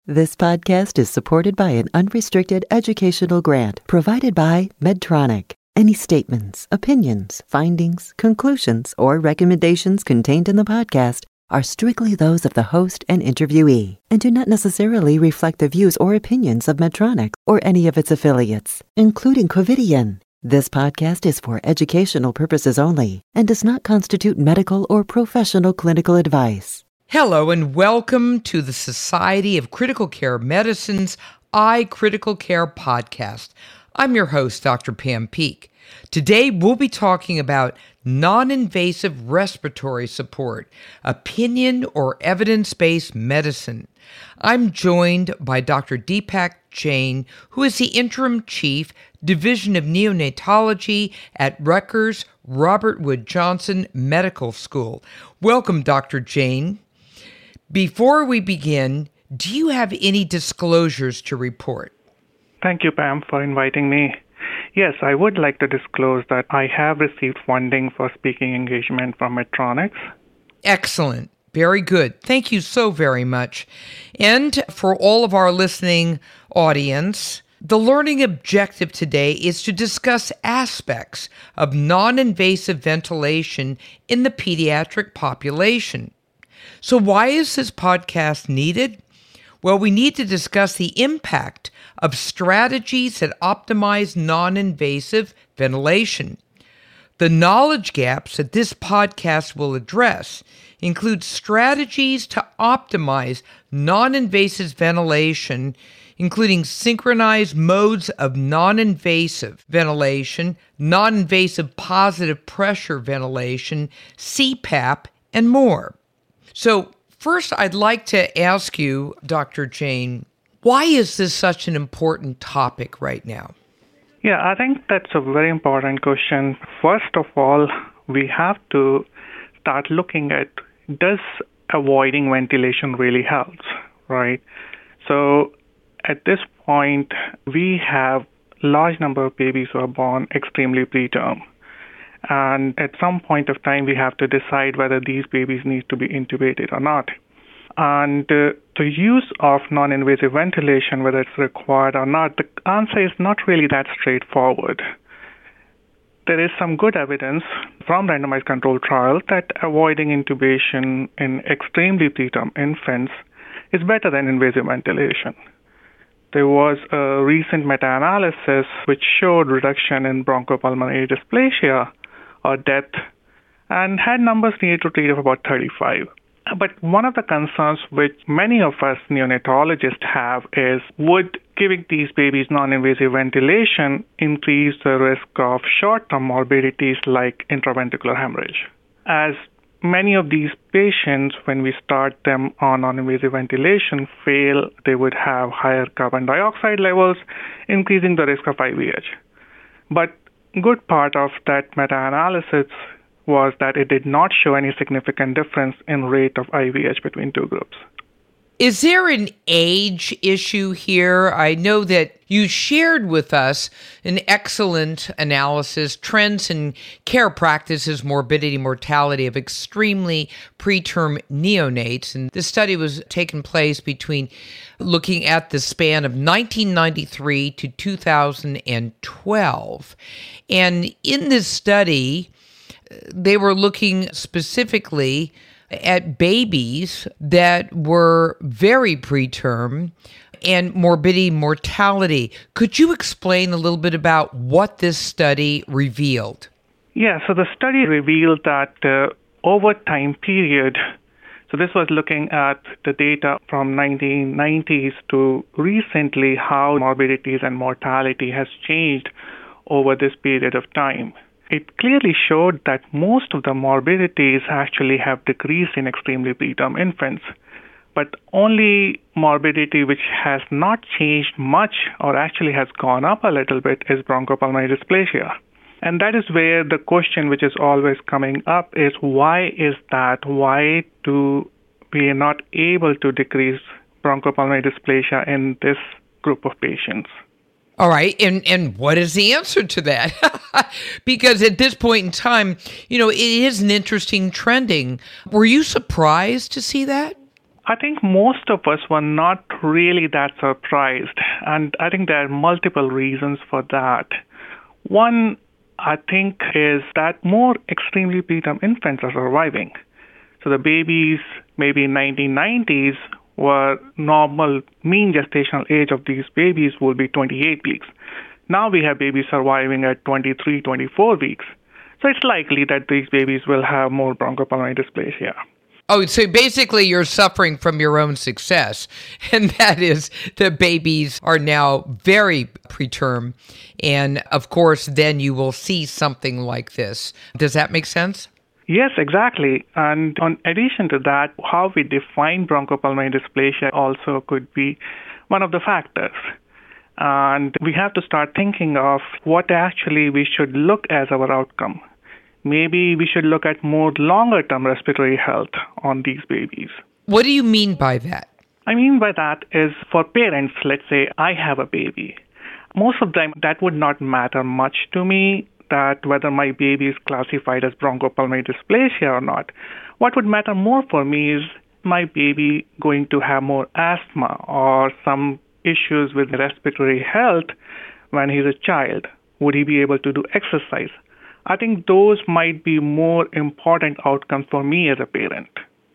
This podcast is supported by an unrestricted educational grant provided by Medtronic. Any statements, opinions, findings, conclusions, or recommendations contained in the podcast are strictly those of the host and interviewee and do not necessarily reflect the views or opinions of Medtronic or any of its affiliates, including Covidien. This podcast is for educational purposes only and does not constitute medical or professional clinical advice. Hello and welcome to the Society of Critical Care Medicine's iCritical Care podcast. I'm your host, Dr. Pam Peek. Today we'll be talking about non-invasive respiratory support, opinion or evidence-based medicine. I'm joined by Dr. Deepak Jain, who is the Interim Chief, Division of Neonatology at Rutgers Robert Wood Johnson Medical School. Welcome, Dr. Jain. Before we begin, do you have any disclosures to report? Thank you, Pam, for inviting me. Yes, I would like to disclose that I have received funding for speaking engagement from Medtronic. Excellent. Very good. Thank you so very much. And for all of our listening audience, the learning objective today is to discuss aspects of non-invasive ventilation in the pediatric population. So why is this podcast needed? Well, we need to discuss the impact of strategies that optimize non-invasive ventilation. The knowledge gaps that this podcast will address include strategies to optimize non-invasive ventilation, including synchronized modes of non-invasive ventilation, non-invasive positive pressure ventilation, CPAP, and more. So first, I'd like to ask you, Dr. Jain, why is this such an important topic right now? Yeah, I think that's a very important question. First of all, we have to start looking at, does avoiding ventilation really helps, right? So at this point, we have large number of babies who are born extremely preterm. And at some point of time, we have to decide whether these babies need to be intubated or not. And the use of non-invasive ventilation, whether it's required or not, the answer is not really that straightforward. There is some good evidence from randomized controlled trials that avoiding intubation in extremely preterm infants is better than invasive ventilation. There was a recent meta-analysis which showed reduction in bronchopulmonary dysplasia or death and had numbers needed to treat of about 35. But one of the concerns which many of us neonatologists have is, would giving these babies non-invasive ventilation increase the risk of short-term morbidities like intraventricular hemorrhage? As many of these patients, when we start them on non-invasive ventilation, fail, they would have higher carbon dioxide levels, increasing the risk of IVH. But good part of that meta-analysis was that it did not show any significant difference in rate of IVH between two groups. Is there an age issue here? I know that you shared with us an excellent analysis, trends in care practices, morbidity, mortality of extremely preterm neonates. And this study was taking place between looking at the span of 1993 to 2012. And in this study, they were looking specifically at babies that were very preterm and morbidity, mortality. Could you explain a little bit about what this study revealed? Yeah, so the study revealed that over time period, so this was looking at the data from 1990s to recently, how morbidities and mortality has changed over this period of time. It clearly showed that most of the morbidities actually have decreased in extremely preterm infants, but only morbidity which has not changed much or actually has gone up a little bit is bronchopulmonary dysplasia. And that is where the question which is always coming up is, why is that? Why do we are not able to decrease bronchopulmonary dysplasia in this group of patients? All right. And what is the answer to that? Because at this point in time, it is an interesting trending. Were you surprised to see that? I think most of us were not really that surprised, and I think there are multiple reasons for that. One, I think, is that more extremely preterm infants are surviving. So the babies, maybe in 1990s, were normal mean gestational age of these babies would be 28 weeks. Now we have babies surviving at 23, 24 weeks. So it's likely that these babies will have more bronchopulmonary dysplasia. Oh, so basically you're suffering from your own success, and that is the babies are now very preterm, and of course then you will see something like this. Does that make sense? Yes, exactly. And in addition to that, how we define bronchopulmonary dysplasia also could be one of the factors. And we have to start thinking of what actually we should look as our outcome. Maybe we should look at more longer-term respiratory health on these babies. What do you mean by that? I mean by that is for parents, let's say I have a baby. Most of the time, that would not matter much to me, that whether my baby is classified as bronchopulmonary dysplasia or not. What would matter more for me is my baby going to have more asthma or some issues with respiratory health when he's a child. Would he be able to do exercise? I think those might be more important outcomes for me as a parent.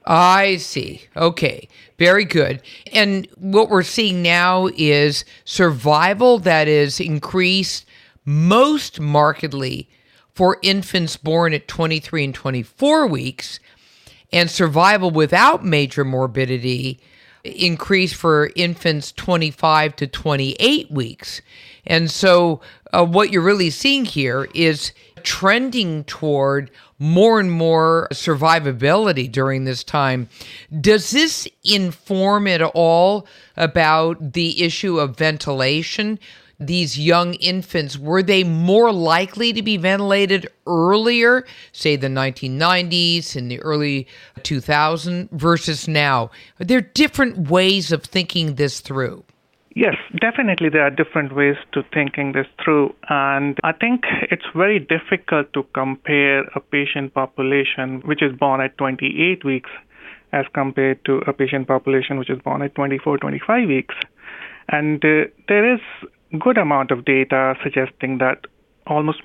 I see. Okay. Very good. And what we're seeing now is survival that is increased most markedly for infants born at 23 and 24 weeks, and survival without major morbidity increased for infants 25 to 28 weeks. And so what you're really seeing here is trending toward more and more survivability during this time. Does this inform at all about the issue of ventilation? These young infants, were they more likely to be ventilated earlier, say the 1990s and the early 2000s versus now? Are there different ways of thinking this through? Yes, definitely there are different ways to thinking this through. And I think it's very difficult to compare a patient population which is born at 28 weeks as compared to a patient population which is born at 24, 25 weeks. And there is good amount of data suggesting that almost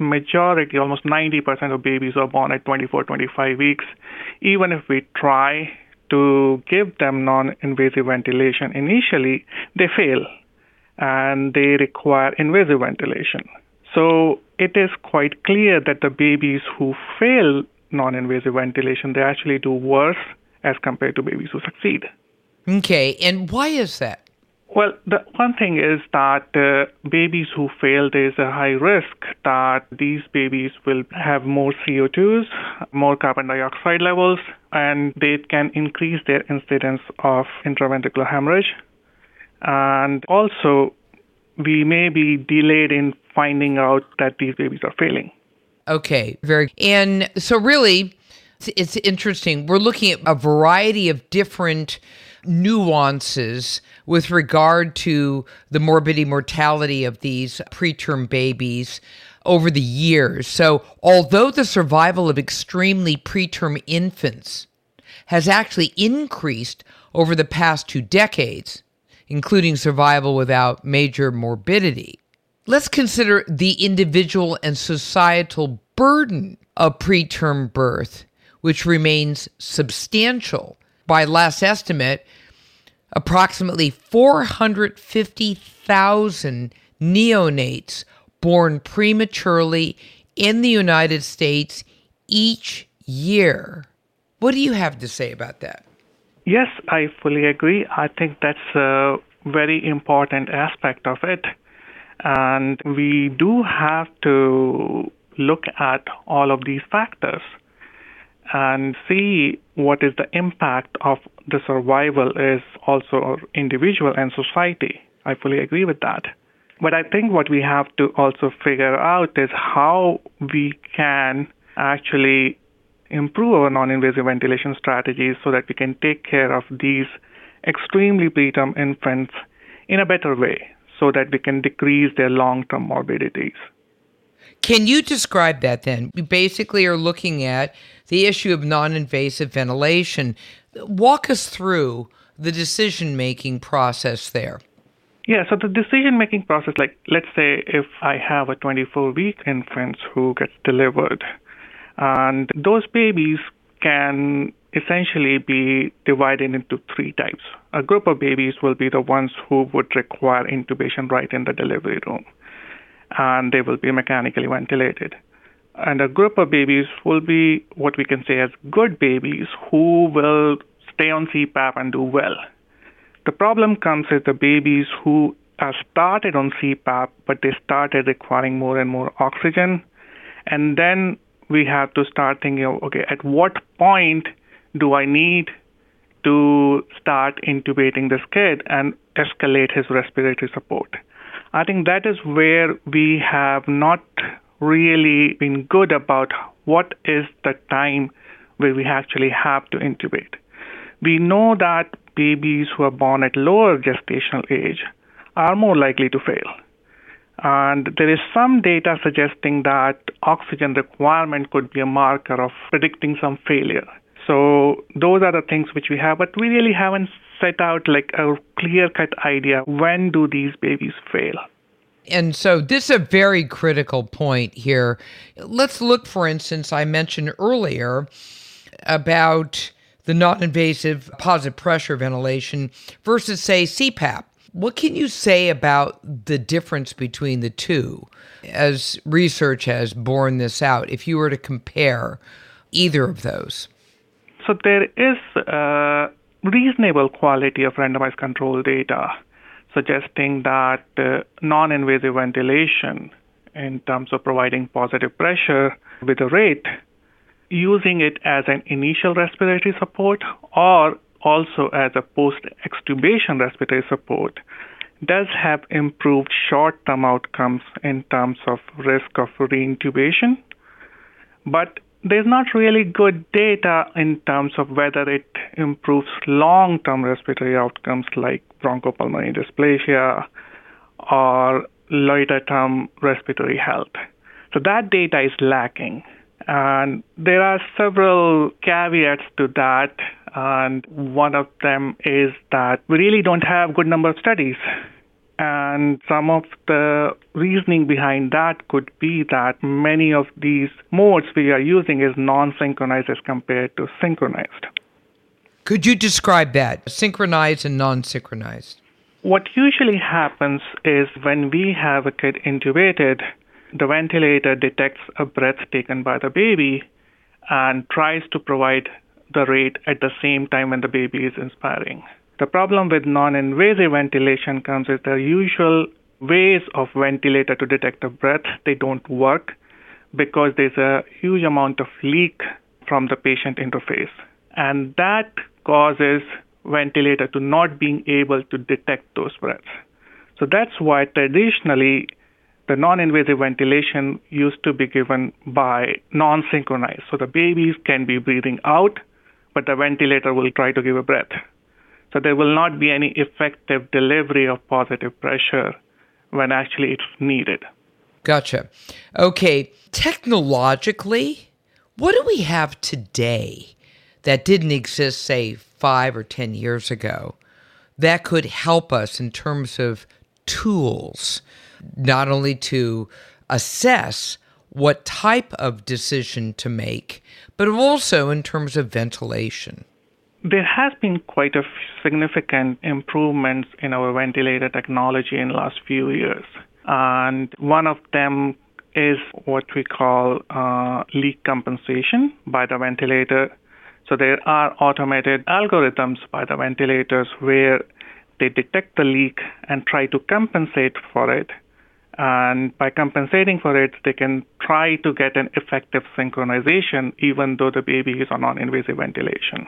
90% of babies are born at 24, 25 weeks. Even if we try to give them non-invasive ventilation initially, they fail and they require invasive ventilation. So it is quite clear that the babies who fail non-invasive ventilation, they actually do worse as compared to babies who succeed. Okay, and why is that? Well, the one thing is that babies who fail, there's a high risk that these babies will have more CO2s, more carbon dioxide levels, and they can increase their incidence of intraventricular hemorrhage. And also, we may be delayed in finding out that these babies are failing. Okay, and so really, it's interesting. We're looking at a variety of different nuances with regard to the morbidity mortality of these preterm babies over the years. So although the survival of extremely preterm infants has actually increased over the past 2 decades, including survival without major morbidity, let's consider the individual and societal burden of preterm birth, which remains substantial. By last estimate, approximately 450,000 neonates born prematurely in the United States each year. What do you have to say about that? Yes, I fully agree. I think that's a very important aspect of it. And we do have to look at all of these factors and see what is the impact of the survival is also individual and society. I fully agree with that. But I think what we have to also figure out is how we can actually improve our non-invasive ventilation strategies so that we can take care of these extremely preterm infants in a better way so that we can decrease their long-term morbidities. Can you describe that then? We basically are looking at the issue of non-invasive ventilation. Walk us through the decision-making process there? Yeah, so the decision-making process, like let's say if I have a 24-week infant who gets delivered, and those babies can essentially be divided into three types. A group of babies will be the ones who would require intubation right in the delivery room, and they will be mechanically ventilated. And a group of babies will be what we can say as good babies who will stay on CPAP and do well. The problem comes with the babies who are started on CPAP, but they started requiring more and more oxygen. And then we have to start thinking, okay, at what point do I need to start intubating this kid and escalate his respiratory support? I think that is where we have not really been good about what is the time where we actually have to intubate. We know that babies who are born at lower gestational age are more likely to fail. And there is some data suggesting that oxygen requirement could be a marker of predicting some failure. So those are the things which we have, but we really haven't set out like a clear-cut idea when do these babies fail. And so this is a very critical point here. Let's look, for instance, I mentioned earlier about the non-invasive positive pressure ventilation versus, say, CPAP. What can you say about the difference between the two as research has borne this out, if you were to compare either of those? So there is a reasonable quality of randomized control data suggesting that non-invasive ventilation in terms of providing positive pressure with a rate, using it as an initial respiratory support or also as a post-extubation respiratory support, does have improved short-term outcomes in terms of risk of reintubation. But there's not really good data in terms of whether it improves long-term respiratory outcomes like bronchopulmonary dysplasia or later-term respiratory health. So that data is lacking. And there are several caveats to that. And one of them is that we really don't have good number of studies. And some of the reasoning behind that could be that many of these modes we are using is non-synchronized as compared to synchronized. Could you describe that, synchronized and non-synchronized? What usually happens is when we have a kid intubated, the ventilator detects a breath taken by the baby and tries to provide the rate at the same time when the baby is inspiring. The problem with non-invasive ventilation comes with the usual ways of ventilator to detect the breath. They don't work because there's a huge amount of leak from the patient interface. And that causes ventilator to not being able to detect those breaths. So that's why traditionally the non-invasive ventilation used to be given by non-synchronized. So the babies can be breathing out, but the ventilator will try to give a breath. So there will not be any effective delivery of positive pressure when actually it's needed. Gotcha. Okay, technologically, what do we have today that didn't exist, say, 5 or 10 years ago that could help us in terms of tools, not only to assess what type of decision to make, but also in terms of ventilation? There has been quite a significant improvements in our ventilator technology in the last few years. And one of them is what we call leak compensation by the ventilator. So there are automated algorithms by the ventilators where they detect the leak and try to compensate for it. And by compensating for it, they can try to get an effective synchronization even though the baby is on non-invasive ventilation.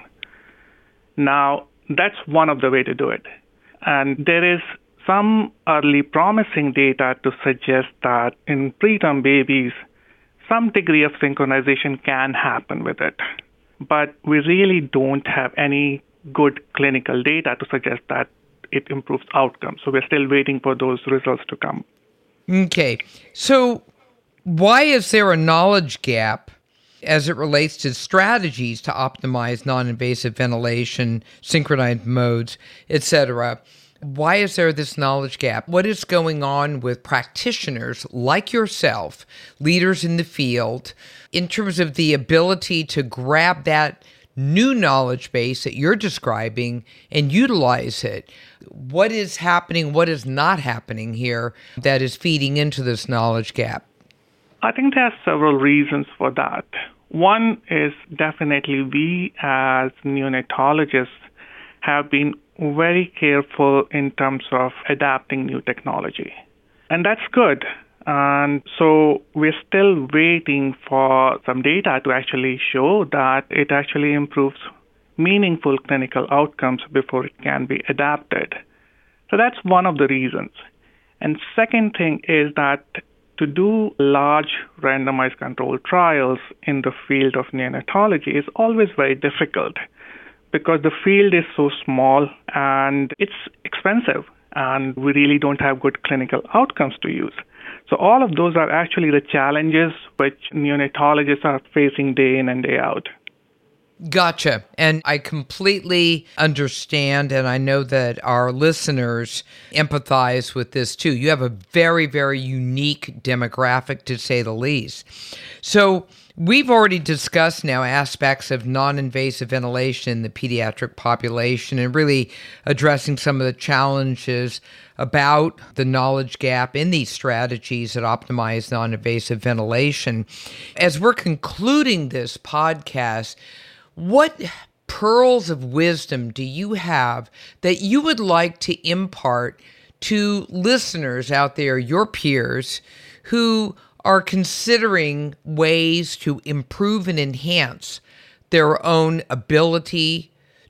Now, that's one of the ways to do it. And there is some early promising data to suggest that in preterm babies, some degree of synchronization can happen with it. But we really don't have any good clinical data to suggest that it improves outcomes. So we're still waiting for those results to come. Okay. So why is there a knowledge gap as it relates to strategies to optimize non-invasive ventilation, synchronized modes, etc. Why is there this knowledge gap? What is going on with practitioners like yourself, leaders in the field, in terms of the ability to grab that new knowledge base that you're describing and utilize it? What is happening? What is not happening here that is feeding into this knowledge gap? I think there are several reasons for that. One is definitely we as neonatologists have been very careful in terms of adapting new technology. And that's good. And so we're still waiting for some data to actually show that it actually improves meaningful clinical outcomes before it can be adapted. So that's one of the reasons. And second thing is that to do large randomized controlled trials in the field of neonatology is always very difficult because the field is so small and it's expensive and we really don't have good clinical outcomes to use. So all of those are actually the challenges which neonatologists are facing day in and day out. Gotcha. And I completely understand, and I know that our listeners empathize with this too. You have a very, very unique demographic, to say the least. So we've already discussed now aspects of non-invasive ventilation in the pediatric population and really addressing some of the challenges about the knowledge gap in these strategies that optimize non-invasive ventilation. As we're concluding this podcast, what pearls of wisdom do you have that you would like to impart to listeners out there, your peers, who are considering ways to improve and enhance their own ability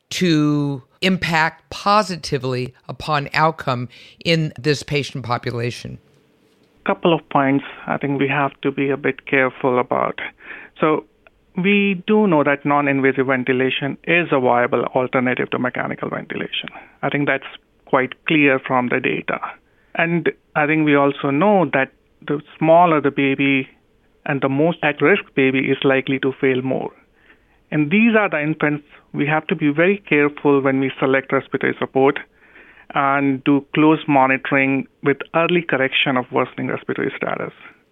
to impact positively upon outcome in this patient population? Couple of points I think we have to be a bit careful about. So we do know that non-invasive ventilation is a viable alternative to mechanical ventilation. I think that's quite clear from the data. And I think we also know that the smaller the baby and the most at-risk baby is likely to fail more. And these are the infants we have to be very careful when we select respiratory support and do close monitoring with early correction of worsening respiratory status.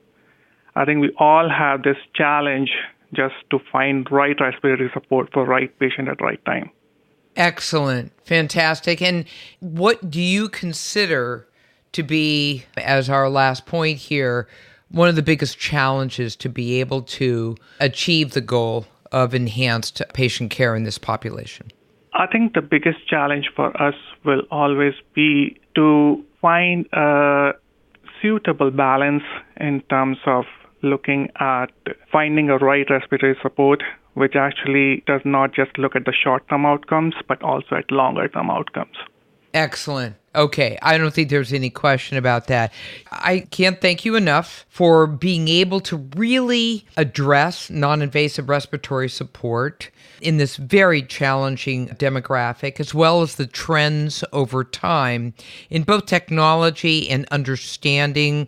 I think we all have this challenge just to find right respiratory support for right patient at right time. Excellent. Fantastic. And what do you consider to be, as our last point here, one of the biggest challenges to be able to achieve the goal of enhanced patient care in this population? I think the biggest challenge for us will always be to find a suitable balance in terms of looking at finding a right respiratory support, which actually does not just look at the short-term outcomes, but also at longer-term outcomes. Excellent. Okay. I don't think there's any question about that. I can't thank you enough for being able to really address non-invasive respiratory support in this very challenging demographic, as well as the trends over time in both technology and understanding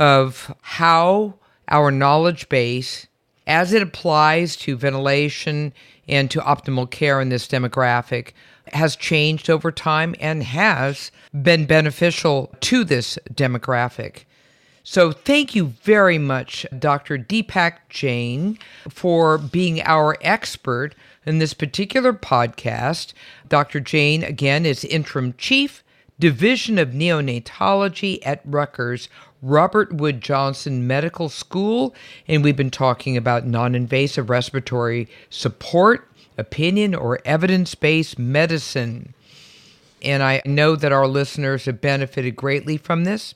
of how our knowledge base, as it applies to ventilation and to optimal care in this demographic, has changed over time and has been beneficial to this demographic. So thank you very much, Dr. Deepak Jain, for being our expert in this particular podcast. Dr. Jain, again, is Interim Chief, Division of Neonatology at Rutgers Robert Wood Johnson Medical School, and we've been talking about non-invasive respiratory support, opinion, or evidence-based medicine. And I know that our listeners have benefited greatly from this.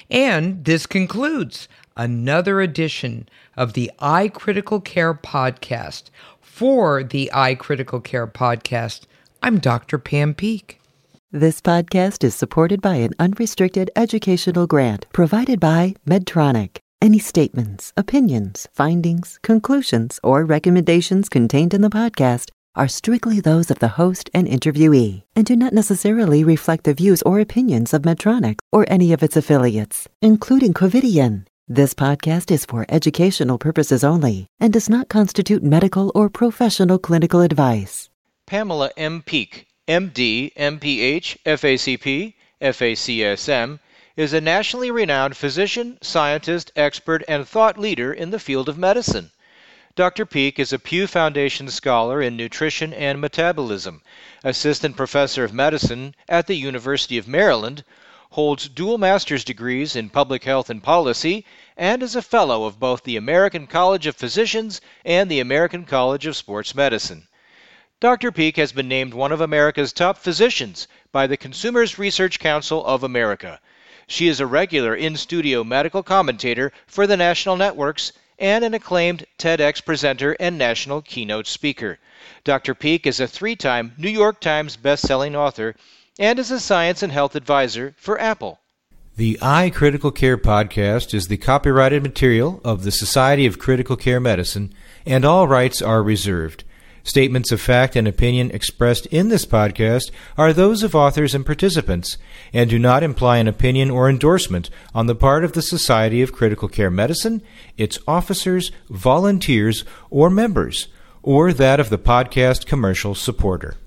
And this concludes another edition of the iCritical Care Podcast. For the iCritical Care Podcast, I'm Dr. Pam Peake. This podcast is supported by an unrestricted educational grant provided by Medtronic. Any statements, opinions, findings, conclusions, or recommendations contained in the podcast are strictly those of the host and interviewee and do not necessarily reflect the views or opinions of Medtronic or any of its affiliates, including Covidien. This podcast is for educational purposes only and does not constitute medical or professional clinical advice. Pamela M. Peeke, MD, MPH, FACP, FACSM, is a nationally renowned physician, scientist, expert, and thought leader in the field of medicine. Dr. Peeke is a Pew Foundation Scholar in Nutrition and Metabolism, Assistant Professor of Medicine at the University of Maryland, holds dual master's degrees in Public Health and Policy, and is a Fellow of both the American College of Physicians and the American College of Sports Medicine. Dr. Peeke has been named one of America's top physicians by the Consumers Research Council of America. She is a regular in-studio medical commentator for the national networks and an acclaimed TEDx presenter and national keynote speaker. Dr. Peeke is a 3-time New York Times best-selling author and is a science and health advisor for Apple. The iCritical Care podcast is the copyrighted material of the Society of Critical Care Medicine, and all rights are reserved. Statements of fact and opinion expressed in this podcast are those of authors and participants, and do not imply an opinion or endorsement on the part of the Society of Critical Care Medicine, its officers, volunteers, or members, or that of the podcast commercial supporter.